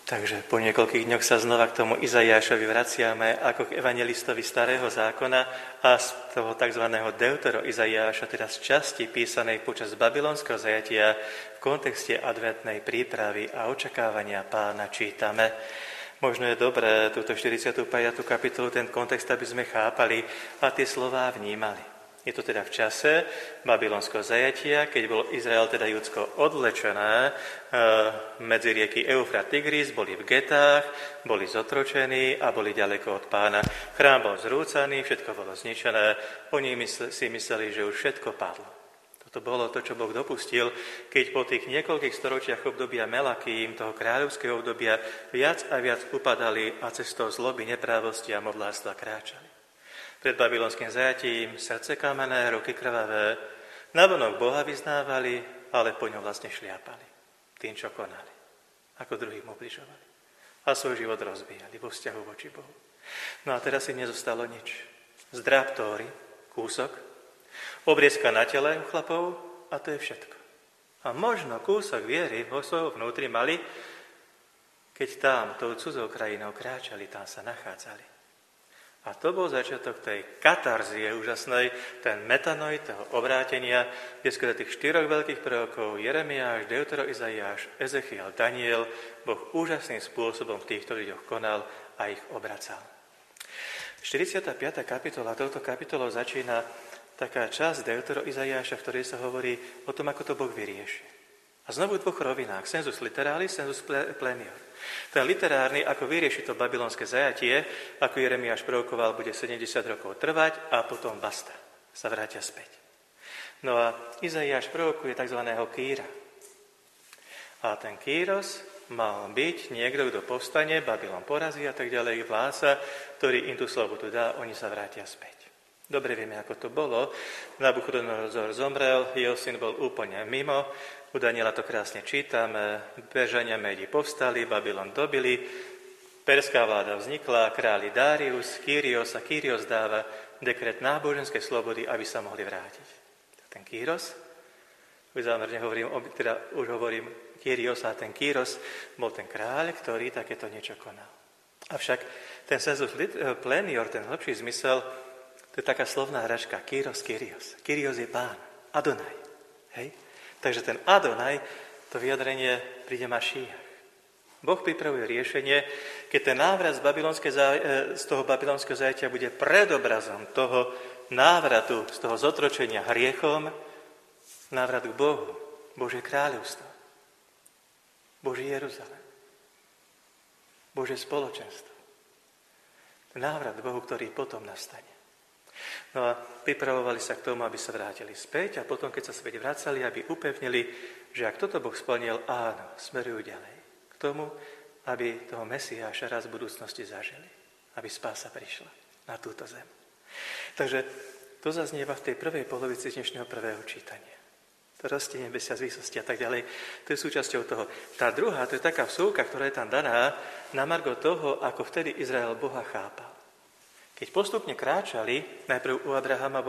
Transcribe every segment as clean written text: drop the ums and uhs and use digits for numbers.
Takže po niekoľkých dňoch sa znova k tomu Izaiášovi vraciame ako k evangelistovi Starého zákona a z toho tzv. Deutero Izaiáša, teda z časti písanej počas babylonského zajatia v kontexte adventnej prípravy a očakávania Pána čítame. Možno je dobré túto 45. kapitolu, ten kontext, aby sme chápali a tie slová vnímali. Je to teda v čase babylonského zajatia, keď bol Izrael, teda Judsko, odvlečené medzi rieky Eufrat, Tigris, boli v getách, boli zotročení a boli ďaleko od Pána. Chrám bol zrúcaný, všetko bolo zničené. Oni si mysleli, že už všetko padlo. Toto bolo to, čo Boh dopustil, keď po tých niekoľkých storočiach obdobia Melakým, toho kráľovského obdobia, viac a viac upadali a cestou zloby, neprávosti a modlárstva kráčali. Pred babylonským zajatím srdce kamenné, ruky krvavé, navonok Boha vyznávali, ale po ňom vlastne šliapali tým, čo konali, ako druhým ubližovali a svoj život rozbíjali vo vzťahu voči Bohu. No a teraz im nezostalo nič. Zdráp tóry, kúsok, obriezka na tele u chlapov a to je všetko. A možno kúsok viery vo svojom vnútri mali, keď tam tou cudzou krajinou kráčali, tam sa nachádzali. A to bol začiatok tej katarzie úžasnej, ten metanoj, toho obrátenia, kde skôr tých 4 veľkých prorokov, Jeremiáš, Deutero Izaiáš, Ezechiel, Daniel, Boh úžasným spôsobom v týchto ľuďoch konal a ich obracal. 45. kapitola, touto kapitolou začína taká časť Deutero Izaiáša, v ktorej sa hovorí o tom, ako to Boh vyrieši. A znovu v 2 rovinách, sensus literalis, sensus plenior. Ten literárny, ako vyrieši to babylonské zajatie, ako Jeremiáš prorokoval, bude 70 rokov trvať a potom basta, sa vrátia späť. No a Izaiáš prorokuje tzv. Kýra. A ten Kýros mal byť niekto, kto povstane, Babylon porazí a tak ďalej, vládca, ktorý im tú slobodu dá, oni sa vrátia späť. Dobre vieme, ako to bolo. Nabuchodonozor zomrel, jeho syn bol úplne mimo. U Daniela to krásne čítame. Peržania Médi povstali, Babylon dobili, perská vláda vznikla, králi Darius, Kyrios a Kyrios dáva dekret náboženskej slobody, aby sa mohli vrátiť. Ten Kyros, už zámerne hovorím, už hovorím Kyrios a ten Kyros bol ten kráľ, ktorý takéto niečo konal. Avšak ten sensus plenior, ten hlbší zmysel, to je taká slovná hračka, Kyros, Kyrios. Kyrios je pán, Adonaj. Hej? Takže ten Adonaj, to vyjadrenie príde Mašíach. Boh pripravuje riešenie, keď ten návrat z toho babylonského zajatia bude predobrazom toho návratu, z toho zotročenia hriechom, návrat k Bohu, Božie kráľovstvo, Boží Jeruzalém, Božie spoločenstvo. Ten návrat k Bohu, ktorý potom nastane. No a pripravovali sa k tomu, aby sa vrátili späť a potom, keď sa späť vracali, aby upevnili, že ak toto Boh splnil, áno, smerujú ďalej. K tomu, aby toho Mesiáša raz v budúcnosti zažili. Aby spása prišla na túto zem. Takže to zaznieva v tej prvej polovici dnešného prvého čítania. To rastie nebesia z výsosti a tak ďalej. To je súčasťou toho. Tá druhá, to je taká vsúka, ktorá je tam daná na margo toho, ako vtedy Izrael Boha chápal. Keď postupne kráčali, najprv u Abrahama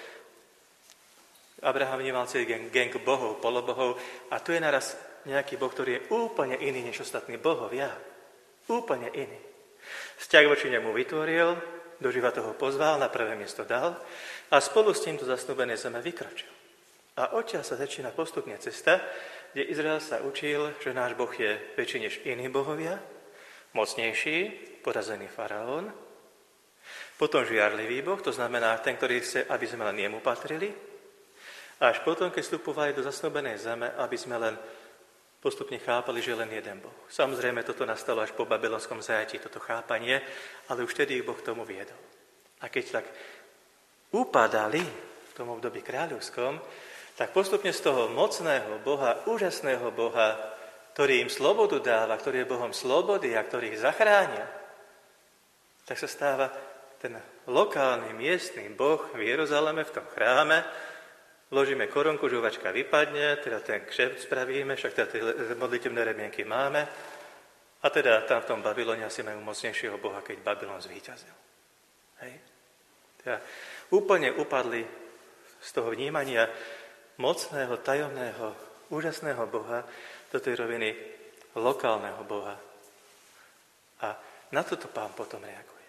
Abraham vnímal celý gang bohov, polobohov a tu je naraz nejaký boh, ktorý je úplne iný než ostatní bohovia. Úplne iný. Vzťah voči nemu vytvoril, do života ho pozval, na prvé miesto dal a spolu s týmto zasnúbené zeme vykročil. A odtiaľ sa začína postupne cesta, kde Izrael sa učil, že náš Boh je väčší než iní bohovia, mocnejší, porazený faraón, potom žiarlivý Boh, to znamená ten, ktorý chce, aby sme len jemu patrili. A až potom, keď vstupovali do zasnúbenej zeme, aby sme len postupne chápali, že len jeden Boh. Samozrejme, toto nastalo až po babylonskom zajatí, toto chápanie, ale už vtedy ich Boh k tomu viedol. A keď tak upadali v tom období kráľovskom, tak postupne z toho mocného Boha, úžasného Boha, ktorý im slobodu dáva, ktorý je Bohom slobody a ktorý ich zachránia, tak sa stáva ten lokálny, miestny Boh v Jeruzaleme, v tom chráme, vložíme korunku, žuvačka vypadne, teda ten kšeft spravíme, však teda tie modlitebné remienky máme, a teda tam v tom Babylone asi majú mocnejšieho Boha, keď Babylon zvíťazil. Hej? Teda úplne upadli z toho vnímania mocného, tajomného, úžasného Boha do tej roviny lokálneho Boha, na toto Pán potom reaguje.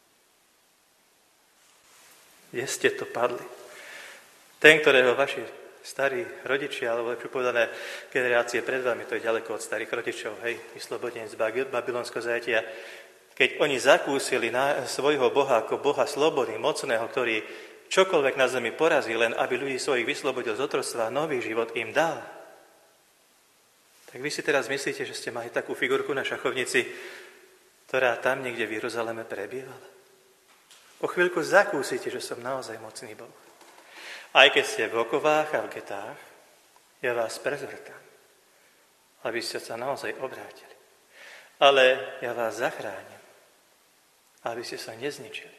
Kde ste to padli? Ten, ktorého vaši starí rodičia, alebo lepšie povedané generácie pred vami, to je ďaleko od starých rodičov, hej, vyslobodení z babylonského zajatia, keď oni zakúsili svojho Boha ako Boha slobody, mocného, ktorý čokoľvek na zemi porazí, len aby ľudí svojich vyslobodil z otroctva a nový život im dal. Tak vy si teraz myslíte, že ste mali takú figurku na šachovnici, ktorá tam niekde v Jeruzaleme prebývala? Po chvíľku zakúsite, že som naozaj mocný Boh. Aj keď ste v okovách a v getách, ja vás prezvrtám, aby ste sa naozaj obrátili. Ale ja vás zachránim, aby ste sa nezničili.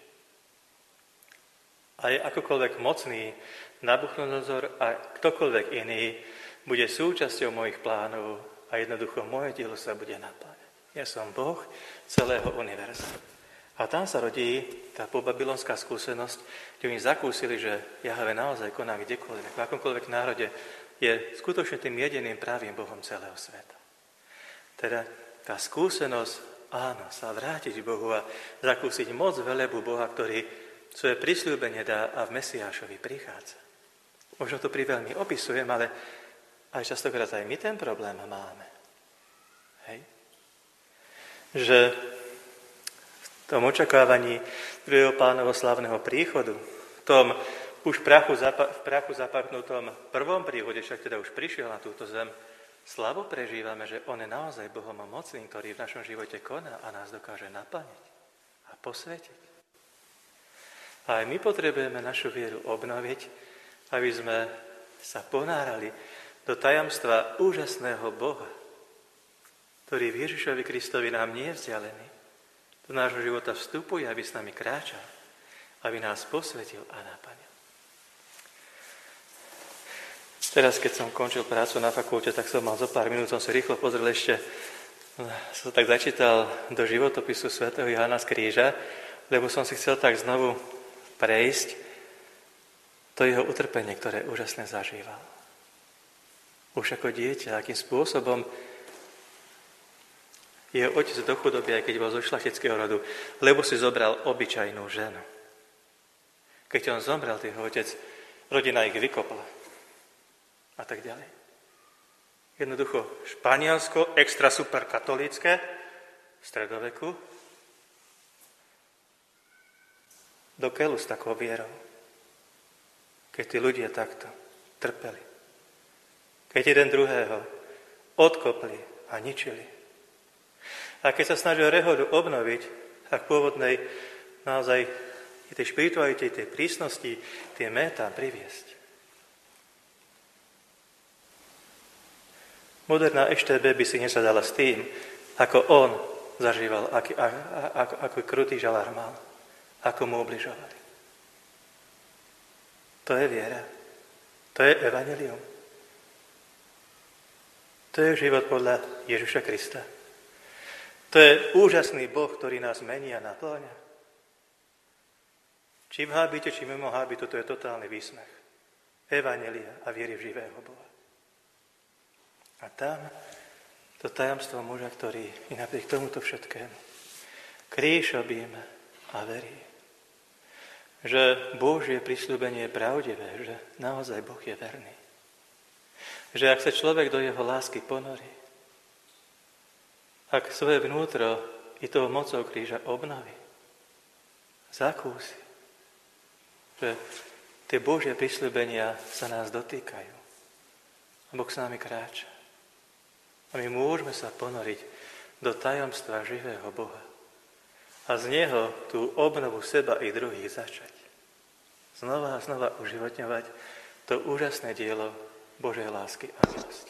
Aj akokoľvek mocný Nabuchodonozor a ktokoľvek iný bude súčasťou mojich plánov a jednoducho moje dielo sa bude napláňať. Ja som Boh celého univerza. A tam sa rodí tá pobabylonská skúsenosť, kde oni zakúsili, že Jahve naozaj koná kdekoľvek, v akomkoľvek národe je skutočne tým jediným pravým Bohom celého sveta. Teda tá skúsenosť, áno, sa vrátiť k Bohu a zakúsiť moc velebu Boha, ktorý svoje prisľúbenie dá a v Mesiášovi prichádza. Možno to priveľmi opisujem, ale aj častokrát aj my ten problém máme. Hej? Že v tom očakávaní druhého Pánovho slávneho príchodu, v tom už v prachu zapadnutom prvom príchode, však teda už prišiel na túto zem, slavo prežívame, že on je naozaj Bohom mocným, ktorý v našom živote koná a nás dokáže naplniť a posvetiť. A aj my potrebujeme našu vieru obnoviť, aby sme sa ponárali do tajomstva úžasného Boha, ktorý v Ježišovi Kristovi nám nie je vzdialený. Do nášho života vstupuje, aby s nami kráčal, aby nás posvetil a naplnil. Teraz, keď som končil prácu na fakulte, tak som mal zo pár minút, som si rýchlo pozrel ešte, som tak začítal do životopisu svätého Jána z Kríža, lebo som si chcel tak znovu prejsť to jeho utrpenie, ktoré úžasne zažíval. Už ako dieťa, akým spôsobom jeho otec do chudoby, aj keď bol zo šlachtického rodu, lebo si zobral obyčajnú ženu. Keď on zomrel, jeho otec, rodina ich vykopla. A tak ďalej. Jednoducho Španielsko, extra super katolícke, v stredoveku, do keľu s takou vierou. Keď tí ľudia takto trpeli. Keď jeden druhého odkopli a ničili. A keď sa snažil rehodu obnoviť, tak pôvodnej naozaj tej špiritualite, tej prísnosti, tie méta priviesť. Moderná EŠTB by si nesadala s tým, ako on zažíval, ako krutý žalár mal, ako mu ubližovali. To je viera. To je evanjelium. To je život podľa Ježiša Krista. To je úžasný Boh, ktorý nás mení a napĺňa. Či v hábite, či mimo hábitu, to je totálny výsmech. Evanjelia a viery v živého Boha. A tam to tajomstvo muža, ktorý i napriek tomuto všetkému kríž objíma a verí, že Božie prisľúbenie je pravdivé, že naozaj Boh je verný. Že ak sa človek do jeho lásky ponorí, ak svoje vnútro i toho mocou kríža obnoví, zakúsi, že tie Božie prisľúbenia sa nás dotýkajú a Boh s nami kráča. A my môžeme sa ponoriť do tajomstva živého Boha a z Neho tú obnovu seba i druhých začať. Znova a znova uživotňovať to úžasné dielo Božej lásky a milosti.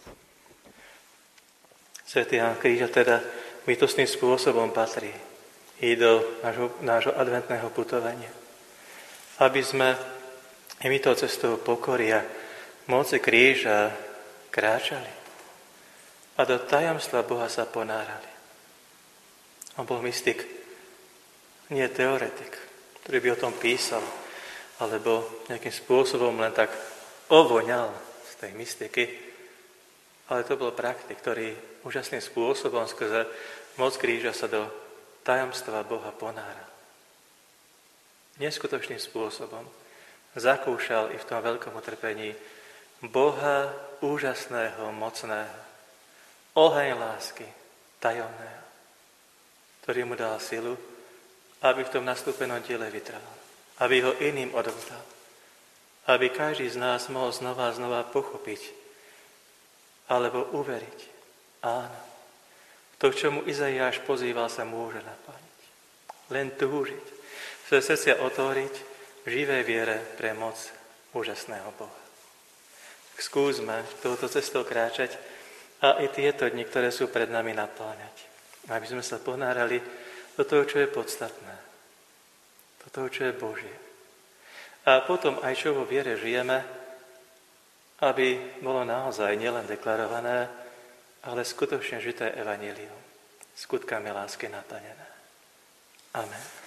Svätý Ján Kríža teda bytostným spôsobom patrí i do nášho adventného putovania. Aby sme i my tou cestou pokory a moci kríža kráčali a do tajomstva Boha sa ponárali. On bol mystik, nie teoretik, ktorý by o tom písal, alebo nejakým spôsobom len tak ovoňal z tej mystiky, ale to bol praktik, ktorý úžasným spôsobom skrze moc kríža sa do tajomstva Boha ponára. Neskutočným spôsobom zakúšal i v tom veľkom utrpení Boha úžasného, mocného, oheň lásky, tajomného, ktorý mu dal silu, aby v tom nastúpenom diele vytrval, aby ho iným odovzdal, aby každý z nás mohol znova a znova pochopiť alebo uveriť. Áno, to, k čomu Izaiáš pozýval, sa môže naplniť. Len túžiť, svoje srdcia otvoriť v živej viere pre moc úžasného Boha. Skúsme touto cestou kráčať a i tieto dni, ktoré sú pred nami, naplňať. Aby sme sa ponárali do toho, čo je podstatné, do toho, čo je Božie. A potom aj čo vo viere žijeme, aby bolo naozaj nielen deklarované, ale skutočne žité evanjelium, skutkami lásky naplnené. Amen.